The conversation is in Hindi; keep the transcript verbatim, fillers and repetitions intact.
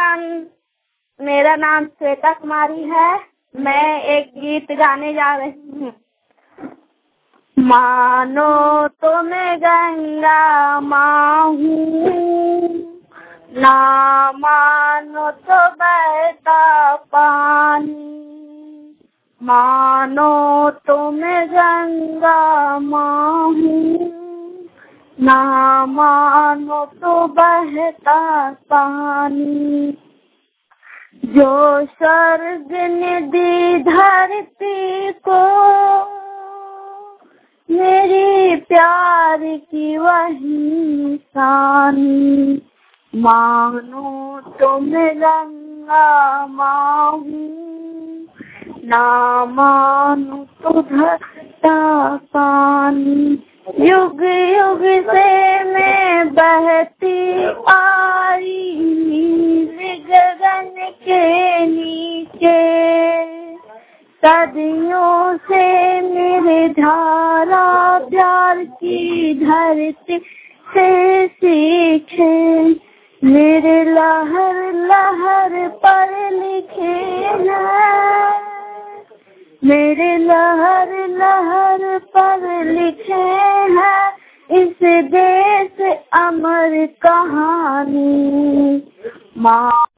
एवरीवन, मेरा नाम श्वेता कुमारी है। मैं एक गीत गाने जा रही हूँ। मानो तो मैं गंगा माँ हूँ, ना मानो तो बहता पानी। मानो तो मैं गंगा माँ हूँ, ना मानो तो बहता पानी। जो स्वर्ग ने दी धरती को, मेरी प्यार की वही निशानी। मानो तो मैं गंगा माँ हूँ, ना मानो तो धरता पानी। युग युग से मैं बहती आ रही गगन के नीचे। सदियों से मेरे धारा प्यार की धरती से सीखे। मेरे लहर लहर पर लिखे हैं, मेरे लहर लहर पर लिखे हैं इस देश अमर कहानी। माँ